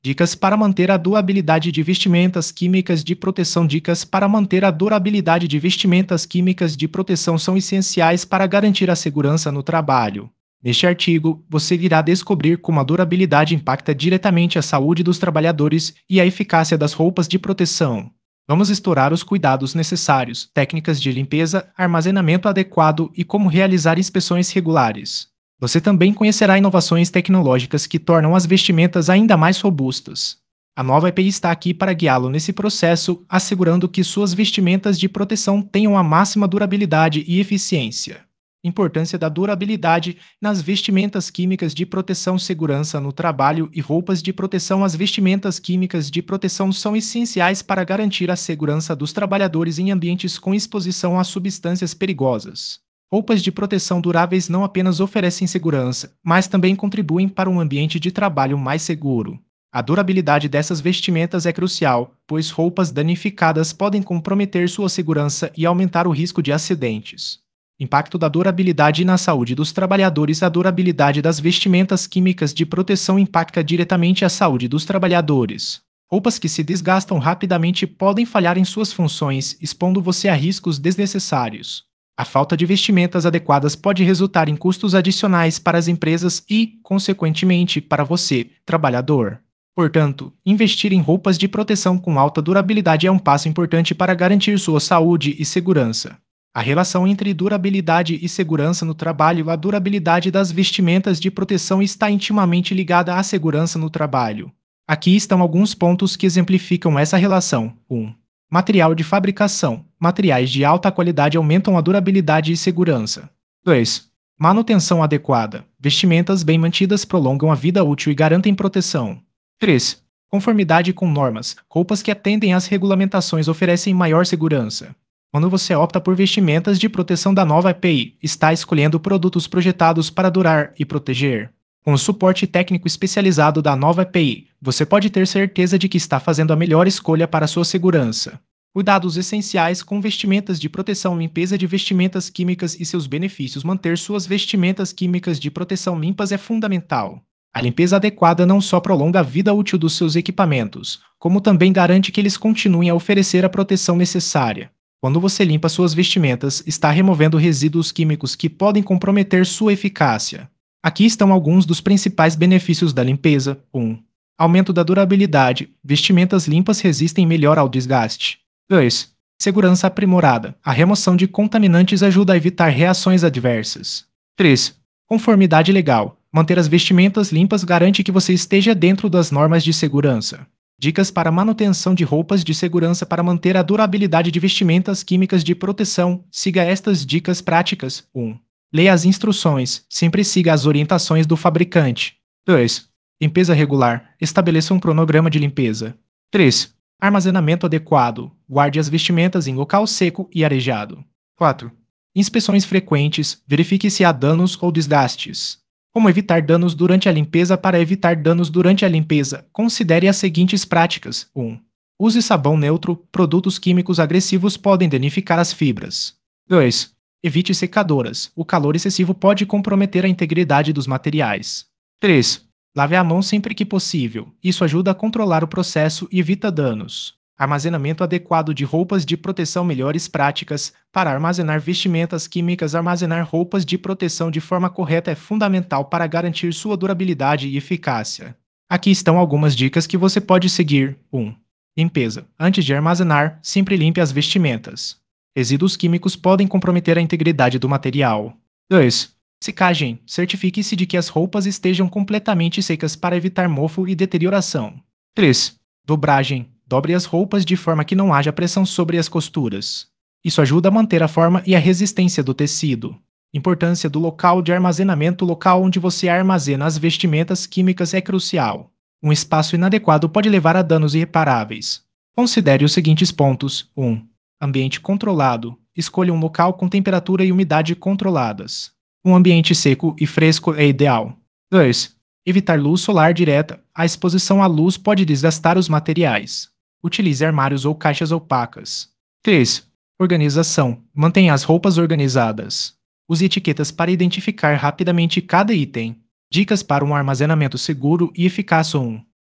Dicas para manter a durabilidade de vestimentas químicas de proteção. Dicas para manter a durabilidade de vestimentas químicas de proteção são essenciais para garantir a segurança no trabalho. Neste artigo, você irá descobrir como a durabilidade impacta diretamente a saúde dos trabalhadores e a eficácia das roupas de proteção. Vamos explorar os cuidados necessários, técnicas de limpeza, armazenamento adequado e como realizar inspeções regulares. Você também conhecerá inovações tecnológicas que tornam as vestimentas ainda mais robustas. A nova EPI está aqui para guiá-lo nesse processo, assegurando que suas vestimentas de proteção tenham a máxima durabilidade e eficiência. Importância da durabilidade nas vestimentas químicas de proteção. Segurança no trabalho e roupas de proteção. As vestimentas químicas de proteção são essenciais para garantir a segurança dos trabalhadores em ambientes com exposição a substâncias perigosas. Roupas de proteção duráveis não apenas oferecem segurança, mas também contribuem para um ambiente de trabalho mais seguro. A durabilidade dessas vestimentas é crucial, pois roupas danificadas podem comprometer sua segurança e aumentar o risco de acidentes. Impacto da durabilidade na saúde dos trabalhadores. A durabilidade das vestimentas químicas de proteção impacta diretamente a saúde dos trabalhadores. Roupas que se desgastam rapidamente podem falhar em suas funções, expondo você a riscos desnecessários. A falta de vestimentas adequadas pode resultar em custos adicionais para as empresas e, consequentemente, para você, trabalhador. Portanto, investir em roupas de proteção com alta durabilidade é um passo importante para garantir sua saúde e segurança. A relação entre durabilidade e segurança no trabalho. A durabilidade das vestimentas de proteção está intimamente ligada à segurança no trabalho. Aqui estão alguns pontos que exemplificam essa relação. 1. Material de fabricação. Materiais de alta qualidade aumentam a durabilidade e segurança. 2. Manutenção adequada. Vestimentas bem mantidas prolongam a vida útil e garantem proteção. 3. Conformidade com normas. Roupas que atendem às regulamentações oferecem maior segurança. Quando você opta por vestimentas de proteção da nova EPI, está escolhendo produtos projetados para durar e proteger. Com o suporte técnico especializado da nova EPI, você pode ter certeza de que está fazendo a melhor escolha para sua segurança. Cuidados essenciais com vestimentas de proteção. Limpeza de vestimentas químicas e seus benefícios. Manter suas vestimentas químicas de proteção limpas é fundamental. A limpeza adequada não só prolonga a vida útil dos seus equipamentos, como também garante que eles continuem a oferecer a proteção necessária. Quando você limpa suas vestimentas, está removendo resíduos químicos que podem comprometer sua eficácia. Aqui estão alguns dos principais benefícios da limpeza. 1. Aumento da durabilidade. Vestimentas limpas resistem melhor ao desgaste. 2. Segurança aprimorada. A remoção de contaminantes ajuda a evitar reações adversas. 3. Conformidade legal. Manter as vestimentas limpas garante que você esteja dentro das normas de segurança. Dicas para manutenção de roupas de segurança. Para manter a durabilidade de vestimentas químicas de proteção, siga estas dicas práticas. 1. Leia as instruções. Sempre siga as orientações do fabricante. 2. Limpeza regular. Estabeleça um cronograma de limpeza. 3. Armazenamento adequado. Guarde as vestimentas em local seco e arejado. 4. Inspeções frequentes. Verifique se há danos ou desgastes. Como evitar danos durante a limpeza? Para evitar danos durante a limpeza, considere as seguintes práticas. 1. Use sabão neutro. Produtos químicos agressivos podem danificar as fibras. 2. Evite secadoras. O calor excessivo pode comprometer a integridade dos materiais. 3. Lave a mão sempre que possível. Isso ajuda a controlar o processo e evita danos. Armazenamento adequado de roupas de proteção. Melhores práticas para armazenar vestimentas químicas. Armazenar roupas de proteção de forma correta é fundamental para garantir sua durabilidade e eficácia. Aqui estão algumas dicas que você pode seguir. 1. Limpeza. Antes de armazenar, sempre limpe as vestimentas. Resíduos químicos podem comprometer a integridade do material. 2. Secagem. Certifique-se de que as roupas estejam completamente secas para evitar mofo e deterioração. 3. Dobragem. Dobre as roupas de forma que não haja pressão sobre as costuras. Isso ajuda a manter a forma e a resistência do tecido. Importância do local de armazenamento. O local onde você armazena as vestimentas químicas é crucial. Um espaço inadequado pode levar a danos irreparáveis. Considere os seguintes pontos. 1. Ambiente controlado. Escolha um local com temperatura e umidade controladas. Um ambiente seco e fresco é ideal. 2. Evitar luz solar direta. A exposição à luz pode desgastar os materiais. Utilize armários ou caixas opacas. 3. Organização. Mantenha as roupas organizadas. Use etiquetas para identificar rapidamente cada item. Dicas para um armazenamento seguro e eficaz. 1.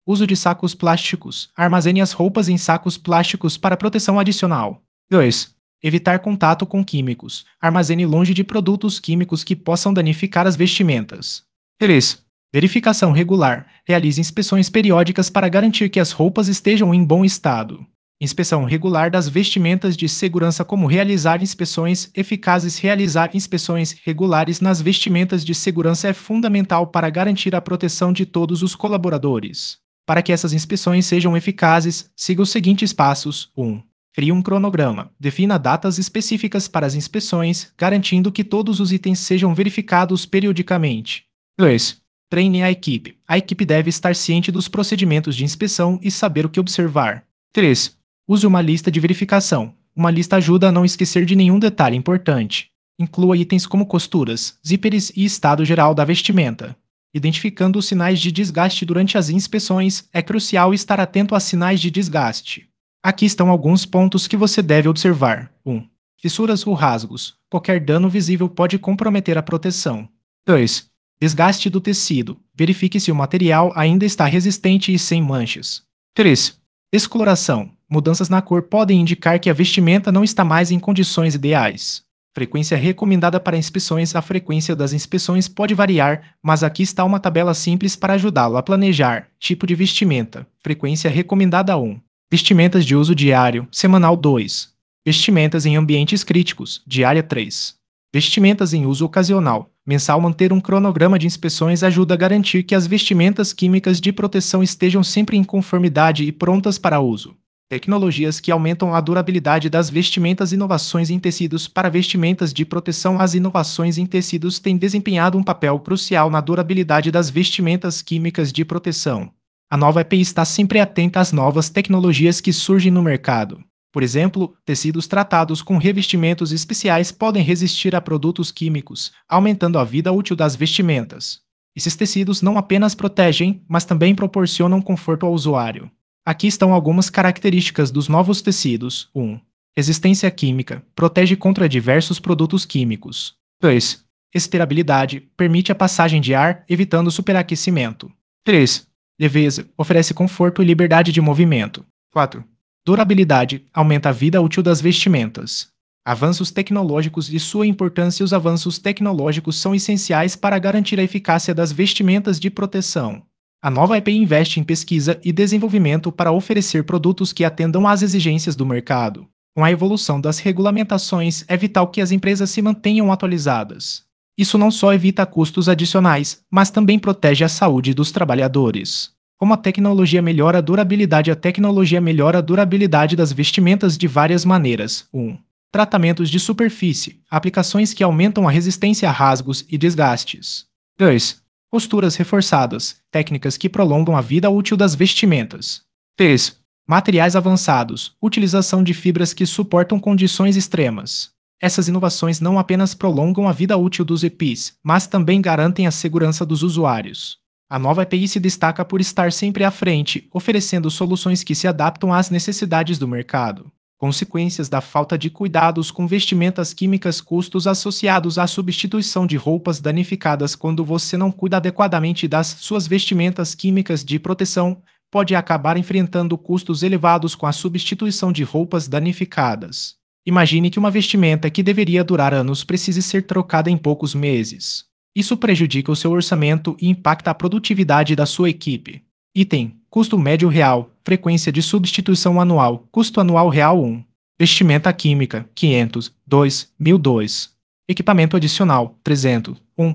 Uso de sacos plásticos. Armazene as roupas em sacos plásticos para proteção adicional. 2. Evitar contato com químicos. Armazene longe de produtos químicos que possam danificar as vestimentas. 3. Verificação regular. Realize inspeções periódicas para garantir que as roupas estejam em bom estado. Inspeção regular das vestimentas de segurança. Como realizar inspeções eficazes. Realizar inspeções regulares nas vestimentas de segurança é fundamental para garantir a proteção de todos os colaboradores. Para que essas inspeções sejam eficazes, siga os seguintes passos. 1. Crie um cronograma. Defina datas específicas para as inspeções, garantindo que todos os itens sejam verificados periodicamente. 2. Treine a equipe. A equipe deve estar ciente dos procedimentos de inspeção e saber o que observar. 3. Use uma lista de verificação. Uma lista ajuda a não esquecer de nenhum detalhe importante. Inclua itens como costuras, zíperes e estado geral da vestimenta. Identificando os sinais de desgaste durante as inspeções, é crucial estar atento a sinais de desgaste. Aqui estão alguns pontos que você deve observar. 1. Fissuras ou rasgos. Qualquer dano visível pode comprometer a proteção. 2. Desgaste do tecido. Verifique se o material ainda está resistente e sem manchas. 3. Descoloração. Mudanças na cor podem indicar que a vestimenta não está mais em condições ideais. Frequência recomendada para inspeções. A frequência das inspeções pode variar, mas aqui está uma tabela simples para ajudá-lo a planejar. Tipo de vestimenta. Frequência recomendada 1. Vestimentas de uso diário, semanal 2. Vestimentas em ambientes críticos, diária 3. Vestimentas em uso ocasional, mensal. Manter um cronograma de inspeções ajuda a garantir que as vestimentas químicas de proteção estejam sempre em conformidade e prontas para uso. Tecnologias que aumentam a durabilidade das vestimentas. Inovações em tecidos. Para vestimentas de proteção, as inovações em tecidos têm desempenhado um papel crucial na durabilidade das vestimentas químicas de proteção. A nova EPI está sempre atenta às novas tecnologias que surgem no mercado. Por exemplo, tecidos tratados com revestimentos especiais podem resistir a produtos químicos, aumentando a vida útil das vestimentas. Esses tecidos não apenas protegem, mas também proporcionam conforto ao usuário. Aqui estão algumas características dos novos tecidos. 1. Resistência química. Protege contra diversos produtos químicos. 2. Esperabilidade. Permite a passagem de ar, evitando superaquecimento. 3. Leveza. Oferece conforto e liberdade de movimento. 4. Durabilidade. Aumenta a vida útil das vestimentas. Avanços tecnológicos e sua importância. Os avanços tecnológicos são essenciais para garantir a eficácia das vestimentas de proteção. A nova EPI investe em pesquisa e desenvolvimento para oferecer produtos que atendam às exigências do mercado. Com a evolução das regulamentações, é vital que as empresas se mantenham atualizadas. Isso não só evita custos adicionais, mas também protege a saúde dos trabalhadores. Como a tecnologia melhora a durabilidade? A tecnologia melhora a durabilidade das vestimentas de várias maneiras. 1. Tratamentos de superfície. Aplicações que aumentam a resistência a rasgos e desgastes. 2. Costuras reforçadas. Técnicas que prolongam a vida útil das vestimentas. 3. Materiais avançados. Utilização de fibras que suportam condições extremas. Essas inovações não apenas prolongam a vida útil dos EPIs, mas também garantem a segurança dos usuários. A nova EPI se destaca por estar sempre à frente, oferecendo soluções que se adaptam às necessidades do mercado. Consequências da falta de cuidados com vestimentas químicas. Custos associados à substituição de roupas danificadas. Quando você não cuida adequadamente das suas vestimentas químicas de proteção, pode acabar enfrentando custos elevados com a substituição de roupas danificadas. Imagine que uma vestimenta que deveria durar anos precise ser trocada em poucos meses. Isso prejudica o seu orçamento e impacta a produtividade da sua equipe. Item: custo médio real, frequência de substituição anual, custo anual real 1. Vestimenta química, 500, 2, 1002. Equipamento adicional, 300,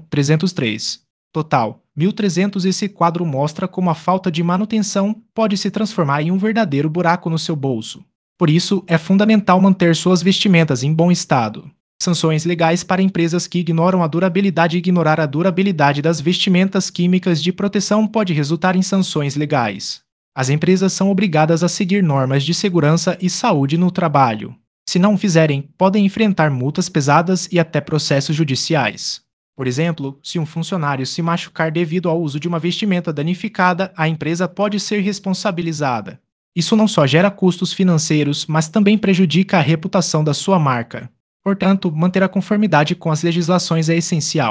303. Total, 1.300. Esse quadro mostra como a falta de manutenção pode se transformar em um verdadeiro buraco no seu bolso. Por isso, é fundamental manter suas vestimentas em bom estado. Sanções legais para empresas que ignoram a durabilidade. Ignorar a durabilidade das vestimentas químicas de proteção pode resultar em sanções legais. As empresas são obrigadas a seguir normas de segurança e saúde no trabalho. Se não o fizerem, podem enfrentar multas pesadas e até processos judiciais. Por exemplo, se um funcionário se machucar devido ao uso de uma vestimenta danificada, a empresa pode ser responsabilizada. Isso não só gera custos financeiros, mas também prejudica a reputação da sua marca. Portanto, manter a conformidade com as legislações é essencial.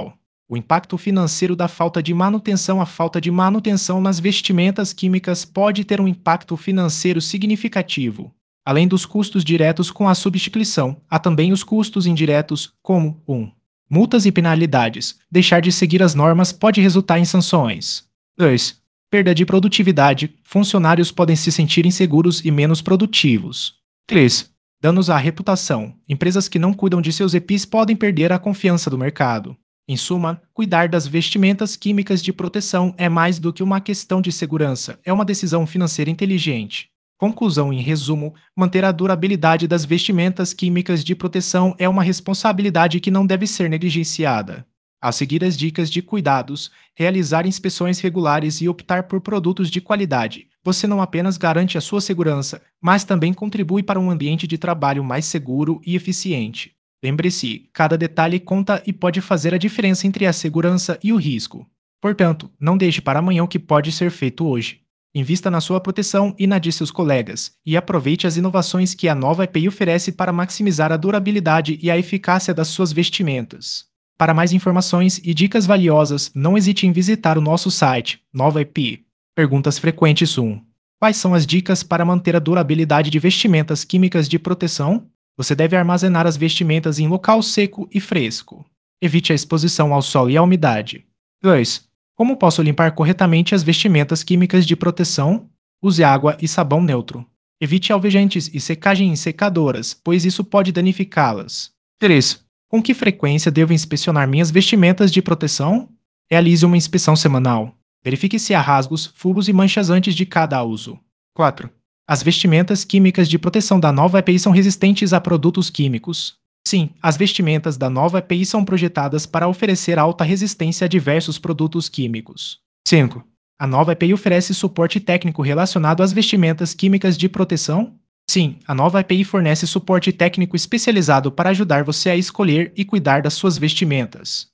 O impacto financeiro da falta de manutenção. A falta de manutenção nas vestimentas químicas pode ter um impacto financeiro significativo. Além dos custos diretos com a substituição, há também os custos indiretos, como 1. Multas e penalidades. Deixar de seguir as normas pode resultar em sanções. 2. Perda de produtividade. Funcionários podem se sentir inseguros e menos produtivos. 3. Danos à reputação. Empresas que não cuidam de seus EPIs podem perder a confiança do mercado. Em suma, cuidar das vestimentas químicas de proteção é mais do que uma questão de segurança, é uma decisão financeira inteligente. Conclusão: em resumo, manter a durabilidade das vestimentas químicas de proteção é uma responsabilidade que não deve ser negligenciada. Ao seguir as dicas de cuidados, realizar inspeções regulares e optar por produtos de qualidade, você não apenas garante a sua segurança, mas também contribui para um ambiente de trabalho mais seguro e eficiente. Lembre-se, cada detalhe conta e pode fazer a diferença entre a segurança e o risco. Portanto, não deixe para amanhã o que pode ser feito hoje. Invista na sua proteção e na de seus colegas, e aproveite as inovações que a nova EPI oferece para maximizar a durabilidade e a eficácia das suas vestimentas. Para mais informações e dicas valiosas, não hesite em visitar o nosso site, Nova EPI. Perguntas frequentes 1. Quais são as dicas para manter a durabilidade de vestimentas químicas de proteção? Você deve armazenar as vestimentas em local seco e fresco. Evite a exposição ao sol e à umidade. 2. Como posso limpar corretamente as vestimentas químicas de proteção? Use água e sabão neutro. Evite alvejantes e secagem em secadoras, pois isso pode danificá-las. 3. Com que frequência devo inspecionar minhas vestimentas de proteção? Realize uma inspeção semanal. Verifique se há rasgos, fungos e manchas antes de cada uso. 4. As vestimentas químicas de proteção da nova EPI são resistentes a produtos químicos. Sim, as vestimentas da nova EPI são projetadas para oferecer alta resistência a diversos produtos químicos. 5. A nova EPI oferece suporte técnico relacionado às vestimentas químicas de proteção? Sim, a nova EPI fornece suporte técnico especializado para ajudar você a escolher e cuidar das suas vestimentas.